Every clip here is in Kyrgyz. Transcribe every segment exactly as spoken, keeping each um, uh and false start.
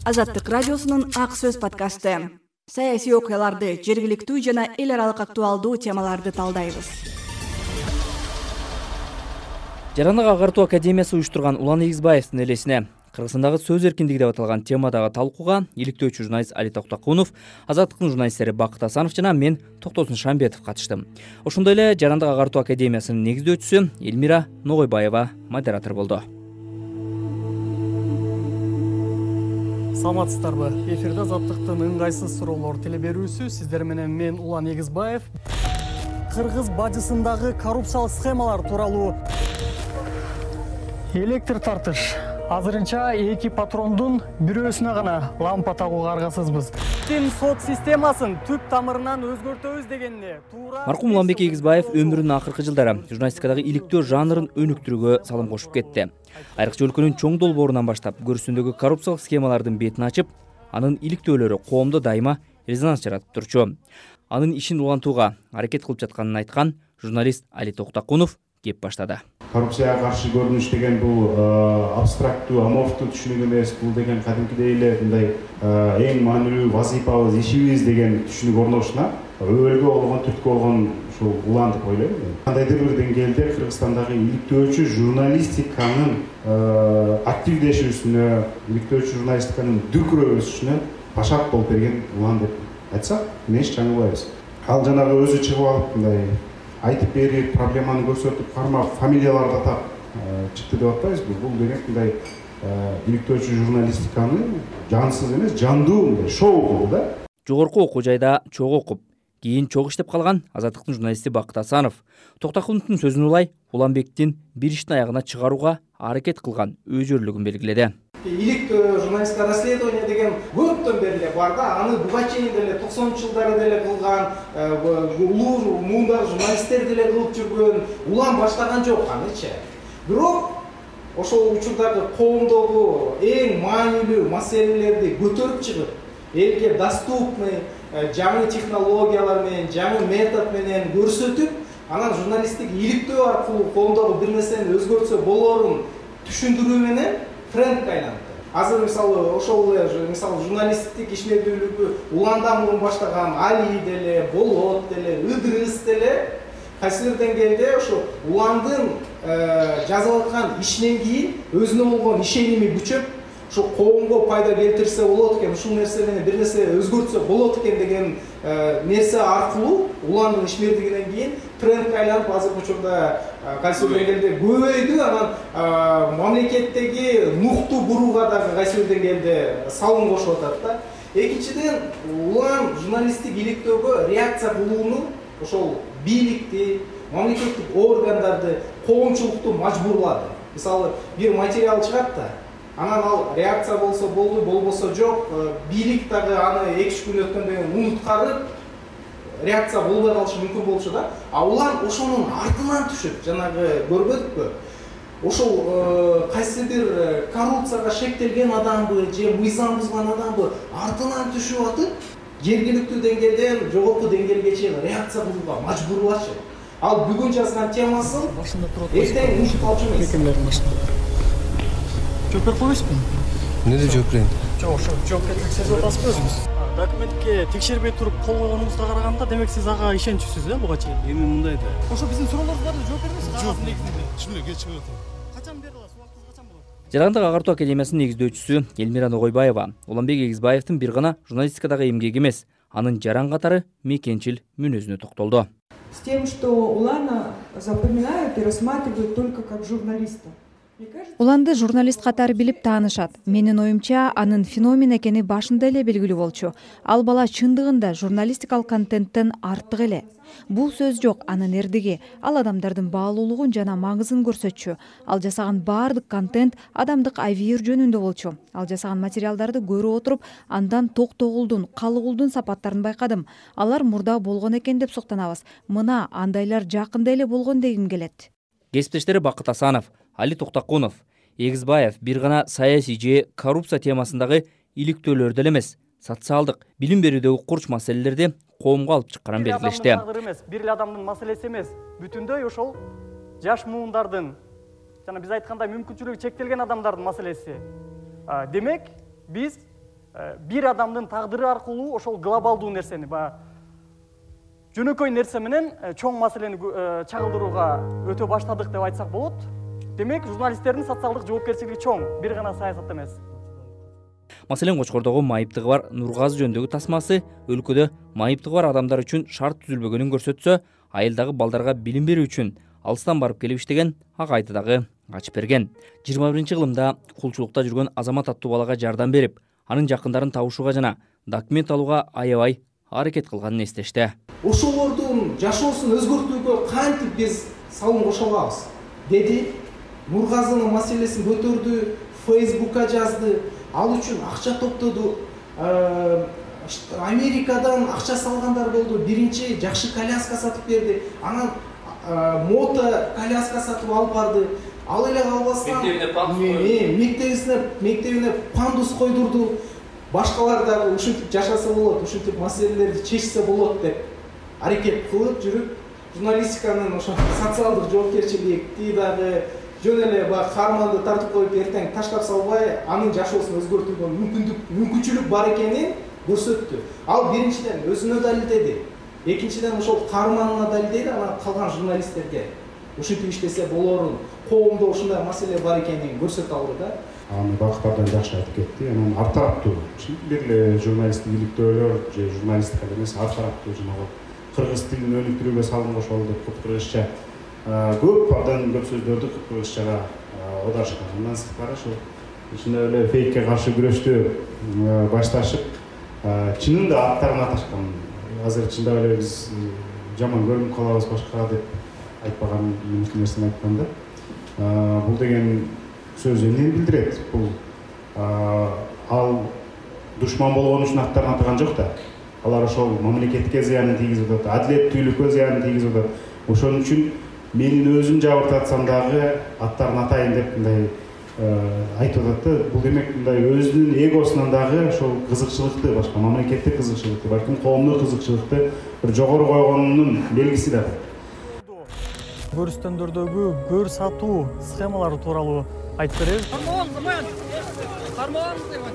Азаттык радиосунун Ак сөз подкасты. Саясий окуяларды, жергиликтүү жана эл аралык актуалдуу темаларды талдайбыз. Жарандык агартуу академиясы уюштурган Улан Эгизбаевдин элесине Кыргызстандагы сөз эркиндиги деп аталган темадагы талкууга иликтөөчү журналист Али Токтокунов, Азаттыктын журналисттери Бакыт Асанов жана мен Токтосун Шамбетов катыштым. Ошондой эле Жарандык агартуу академиясынын негиздөөчүсү Элмира Ногойбаева модератор болду. Саламатсыздарбы? Эфирде Азаттыктын ыңгайсыз суроолор телеберүүсү. Сиздер менен мен Улан Эгизбаев. Кыргыз бажысындагы коррупциялык схемалар тууралуу электр тартыш. Азырынча эки патрондун бирөөсүнө гана лампа тагууга аргасызбыз. Тим сот системасын түп тамырынан өзгөртөбүз дегенне туура. Маркум Уланбек Эгизбаев өмүрүнүн акыркы жылдары журналистикадагы иликтөө жанрын өнүктүрүүгө салым кошуп кетти. Айрыкча өлкөнүн чоң долбоорунан баштап көрүнүшүндөгү коррупциялык схемалардын бетин ачып, анын иликтөөлөрү коомдо дайыма резонанс жаратып турчу. Анын ишин улантууга аракет кылып жатканын айткан журналист Али Токтокунов кеп баштады. Коррупцияга каршы көрүнүш деген бул абстрактуу, аморфтуу түшүнүк эмес. Бул деген кадимкидей эле мындай эң маанилүү вазифабыз, ишибиз деген түшүнүк орношуна өбөлгө болгон, түрткү болгон ушул улан деп ойлойм. Кандайдыр бир деңгээлде Кыргызстандагы иликтөөчү журналистиканын активдешүүсүнө, иликтөөчү журналистиканын дүркүрөп өсүшүнө башак болуп берген улан деп айтсак, эч жаңылбайбыз. Ал жанагы өзү чыгып алып мындай айтып берип, проблеманы көрсөтүп, кармап, фамилияларды атап чыкты деп атпайбыз. Бул деген мындай иликтөөчү журналистиканы жансыз эмес, жандуу мындай шоу кылды да. Жогорку окуу жайда чогуу окуп, кийин чогуу иштеп калган Азаттыктын журналисти Бакыт Асанов Токтокуновдун сөзүн улай Уланбектин бир иштин аягына чыгарууга аракет кылган өзөрлүгүн белгиледи. Иликтөө журналисттик расследование деген көптөн бери эле бар да, аны буга чейин деле токсонунчу жылдары деле кылган, улуу муундар журналисттер деле кылып жүргөн, улам баштаган жок анычы. Бирок ошол учурдагы коомдогу эң маанилүү маселелерди көтөрүп чыгып, элге доступный жаңы технологиялар менен, жаңы метод менен көрсөтүп, анан журналисттик иликтөө аркылуу коомдогу бир нерсени өзгөртсө болорун түшүндүрүү менен трендке айланды. Азыр мисалы ошол эле мисалы журналисттик ишмердүүлүгү уландан мурун баштаган Али деле, Болот деле, Ыдырыс деле кайсыдыр деңгээлде ошо уландын жазып аткан ишинен кийин өзүнө болгон ишеними күчөп, ошо коомго пайда келтирсе болот экен, ушул нерсе менен бир нерсе өзгөртсө болот экен деген нерсе аркылуу уландын ишмердигинен кийин трендке айланып, азыркы учурда кайсыдыр деңгээлде көбөйдү, анан мамлекеттеги нукту бурууга дагы кайсыдыр деңгээлде салым кошуп атат да. Экинчиден, улан журналисттик иликтөөгө реакция кылууну ошол бийликти, мамлекеттик органдарды, коомчулукту мажбурлады. Мисалы, бир материал чыгат да, анан ал реакция болсо болду, болбосо жок, бийлик дагы аны эки үч күн өткөндөн кийин унуткарып, реакция болбой калышы мүмкүн болчу да. А улан ошонун артынан түшүп, жанагы көрбөдүкпү? Ошол кайсы бир коррупцияга шектелген адамбы, же мыйзам бузган адамбы артынан түшүп атып, жергиликтүү деңгээлден жогорку деңгээлге чейин реакция кылууга мажбурлашы. Ал бүгүн жазган темасын эртең унутуп калчу эмес. Жооп берип койбойсузбу? Эмне деп жооп берейин? Жок, ошо жоопкерчилик сезип атасызбы өзүңүз? Документке текшербей туруп кол койгонуңузга караганда, демек сиз ага ишенчүсүз, э, буга чейин? Эми мындай да. Ошо биздин суроолорубузга жооп бербейсизби? Жок, негизинде түшүнө кечип атам. Качан бере аласыз? Убактыңыз качан болот? Жарандык агартуу академиясынын негиздөөчүсү Элмира Ногойбаева Уланбек Эгизбаевдин бир гана журналистикадагы эмгеги эмес, анын жаран катары мекенчил мүнөзүнө токтолду. С тем, что Улана запоминают и рассматривают только как журналиста. Уланды журналист катары билип таанышат. Менин оюмча, анын феномен экени башында эле белгилүү болчу. Ал бала чындыгында журналистикалык контенттен артык эле. Бул сөз жок, анын эрдиги, ал адамдардын баалуулугун жана маңызын көрсөтчү. Ал жасаган баардык контент адамдык авир жөнүндө болчу. Ал жасаган материалдарды көрүп отуруп, андан токтогулдун, калыгулдун сапаттарын байкадым. Алар мурда болгон экен деп суктанабыз. Мына андайлар жакында эле болгон дегим келет. Кесиптештери Бакыт Асанов, Али Токтокунов, Эгизбаев бир гана саясий же коррупция темасындагы иликтөөлөрдө эле эмес, социалдык, билим берүүдөгү курч маселелерди коомго алып чыкканын белгилешти. Бир эле адамдын маселеси эмес, бүтүндөй ошол жаш муундардын жана биз айткандай мүмкүнчүлүгү чектелген адамдардын маселеси. Демек, биз бир адамдын тагдыры аркылуу ошол глобалдуу нерсени баягы жөнөкөй нерсе менен чоң маселени чагылдырууга өтө баштадык деп айтсак болот. Демек, журналисттердин социалдык жоопкерчилиги чоң, бир гана саясат эмес. Маселен, Кочкордогу майыптыгы бар Нургазы жөнүндөгү тасмасы өлкөдө майыптыгы бар адамдар үчүн шарт түзүлбөгөнүн көрсөтсө, айылдагы балдарга билим берүү үчүн алыстан барып келип иштеген Акайды дагы ачып берген. жыйырма биринчи кылымда кулчулукта жүргөн Азамат аттуу балага жардам берип, анын жакындарын табушууга жана документ алууга аябай аракет кылганын эстешти. Ошолордун жашоосун өзгөртүүгө кантип биз салым кошо алабыз деди. Нургазынын маселесин көтөрдү, Фейсбукка жазды, ал үчүн акча топтоду. Америкадан акча салгандар болду, биринчи жакшы коляска сатып берди, анан мото коляска сатып алып барды. Ал эле калбастан мектебине мектебине пандус койдурду. Башкалар дагы ушинтип жашаса болот, ушинтип маселелерди чечсе болот деп аракет кылып жүрүп, журналистиканын ошо социалдык жоопкерчиликти дагы жөн эле баягы каарманды тартып коюп эртең таштап салбай, анын жашоосун өзгөртүүгө мүмкүндүк, мүмкүнчүлүк бар экенин көрсөттү. Ал биринчиден өзүнө далилдеди, экинчиден ошол каарманына далилдеди, анан калган журналисттерге ушинтип иштесе болорун, коомдо ушундай маселе бар экенин көрсөтө алды да. Аны бактардан жакшы айтып кетти. Анан ар тараптуу бир эле журналисттик иликтөөлөр же журналистика эмес, ар тараптуу жанагы кыргыз тилин өнүктүрүүгө салым кошолу деп кыргызча көп абдан көп сөздөрдү кыргызчага оодарышкан. Андан сырткары ошо ичинде эле фейкке каршы күрөштү башташып, чынында аттарын аташкан. Азыр чындап эле биз жаман көрүнүп калабыз башка деп айтпаган нерсени айтканда, бул деген сөз эмнени билдирет? Бул ал душман болгон үчүн аттарын атаган жок да. Алар ошол мамлекетке зыянын тийгизип атат, адилеттүүлүккө зыянын тийгизип атат. Ошон үчүн менин өзүм жабыртатсам дагы аттарын атайын деп мындай айтып атат да. Бул демек мындай өзүнүн эгосунан дагы ошол кызыкчылыкты, башка мамлекеттик кызыкчылыкты, балким коомдук кызыкчылыкты бир жогору койгонунун белгиси да. Көрүстөндөрдөгү көр сатуу схемалары тууралуу айтып беребиз. Карман, карман. Карман дейм.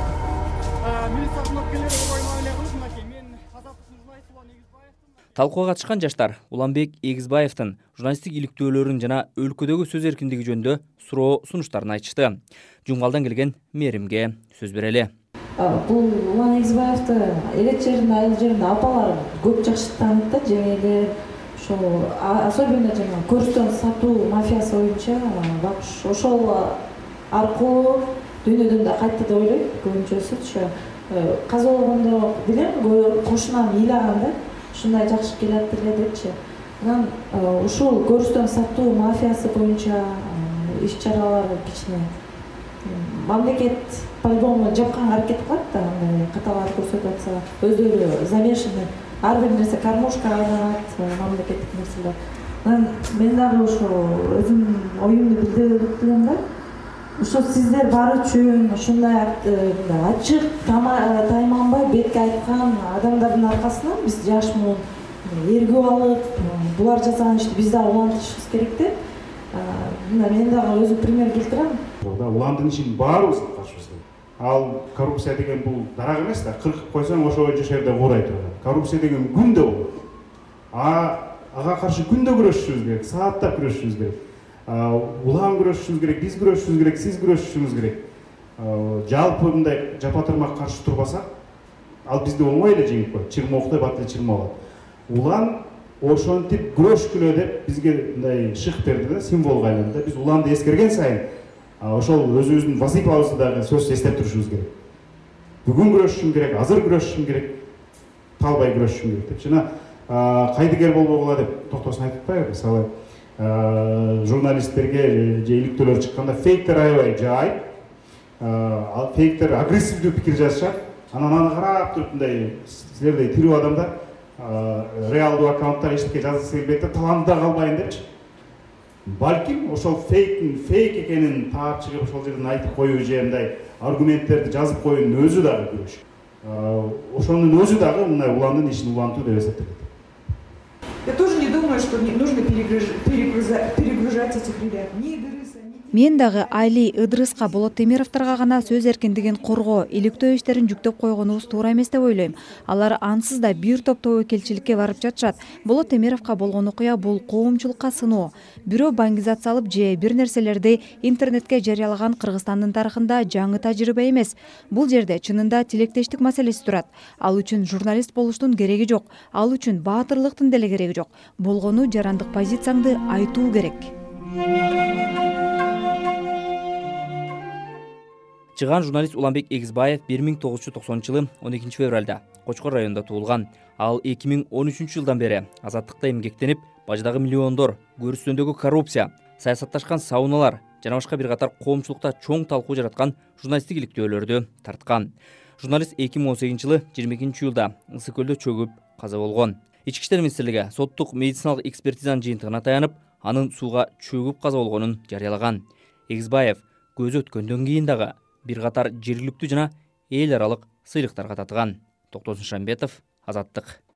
Милиция кызматкерлери коймай эле кылып, мынакей мен азаттык журналисти Улан Эгизбаевдин. Талкууга катышкан жаштар Уланбек Эгизбаевдин журналисттик иликтөөлөрүн жана өлкөдөгү сөз эркиндиги жөнүндө суроо сунуштарын айтышты. Жумгалдан келген Мэримге сөз берели. Бул Улан Эгизбаевди элек жеринде, айыл жеринде апалар көп жакшы тааныйт да, жеңелер. Ошол особенно жана көрүстөн сатуу мафиясы боюнча багыш ошол аркылуу дүйнөдөн да кайтты деп ойлойм. Көбүнчөсү каза болгондо билем, кошунам ыйлаган да, ушундай жакшы келат эле депчи. Анан ушул көрүстөн сатуу мафиясы боюнча иш чаралары кичине мамлекет по-любому жапканга аракет кылат да, андай каталар көрсөтүп атса, өздөрү замешаны. Ар бир нерсе кармушка айланат, мамлекеттик нерселер. Мен дагы ошо өзүмдүн оюмду билдирип элем да. Ошо сиздер бар үчүн ушундай ачык тайманбай бетке айткан адамдардын аркасынан биз жаш муун эргип алып, булар жасаган ишти биз дагы улантышыбыз керек деп. Мен дагы өзүм пример келтирем. Уландын ишин баарыбыз каршыбыз. Ал коррупция деген бул дарак эмес да, кыркып койсоң ошо жерде куурай турат. Коррупция деген күндө болот. А ага каршы күндө күрөшүшүбүз керек, сааттап күрөшүшүбүз керек. Улам күрөшүшүбүз керек, биз күрөшүшүбүз керек, сиз күрөшүшүңүз керек. Жалпы мындай жапа-турмак каршы турбасак, ал бизди оңой эле жеңип коет. Чырмооктой бат эле чырмалат. Улан ошентип күрөшкүлө деп бизге мындай шык берди да, символго айланды. Биз уланды эскерген сайын ошол өзүбүздүн вазифабызды дагы сөзсүз эстеп турушубуз керек. Бүгүн күрөшүшүм керек, азыр күрөшүшүм керек, талбай күрөшүшүм керек деп. Жана кайдыгер болбогула деп токтосун айтып атпайбы? Мисалы, журналисттерге же иликтөөлөр чыкканда фейктер аябай жайып, ал фейктер агрессивдүү пикир жазышат. Анан аны карап туруп мындай силердей тирүү адамдар реалдуу аккаунттар эчтеке жазгысы келбейт да, таланды да калбайын депчи. Балким ошол фейктин фейк экенин таап чыгып ошол жерден айтып коюу же мындай аргументтерди жазып коюунун өзү дагы күрөш. Ошонун өзү дагы мындай уландын ишин улантуу деп эсептелет. Я тоже не думаю, что нужно перегружать этих ребят. Ни Идриса, ни Мен дагы Али Ыдырыска, Болот Темировторго гана сөз эркиндигин коргоо, иликтөө иштерин жүктөп койгонубуз туура эмес деп ойлойм. Алар ансыз да бир топ тобокелчиликке барып жатышат. Болот Темировго болгон окуя бул коомчулукка сыноо. Бирөө баңгизация алып же бир нерселерди интернетке жарыялаган Кыргызстандын тарыхында жаңы тажрыйба эмес. Бул жерде чынында тилектештик маселеси турат. Ал үчүн журналист болуштун кереги жок. Ал үчүн баатырлыктын деле кереги жок. Болгону жарандык позицияңды айтуу керек. Чыган журналист Уланбек Эгизбаев бир миң тогуз жүз токсонунчу жылы он экинчи февралда Кочкор районунда туулган. Ал эки миң он үчүнчү жылдан бери азаттыкта эмгектенип, баждагы миллиондор, көрүстөндөгү коррупция, саясатташкан сауналар жана башка бир катар коомчулукта чоң талкуу жараткан журналисттик иликтөөлөрдү тарткан. Журналист эки миң он сегизинчи жылы жыйырма экинчи июлда Ысык көлдө чөгүп каза болгон. Ички иштер министрлиги соттук медициналык экспертизанын жыйынтыгына таянып, анын сууга чөгүп каза болгонун жарыялаган. Эгизбаев көзү өткөндөн кийин дагы бир катар жергиликтүү жана эл аралык сыйлыктарга татыган. Токтосун Шамбетов, Азаттык.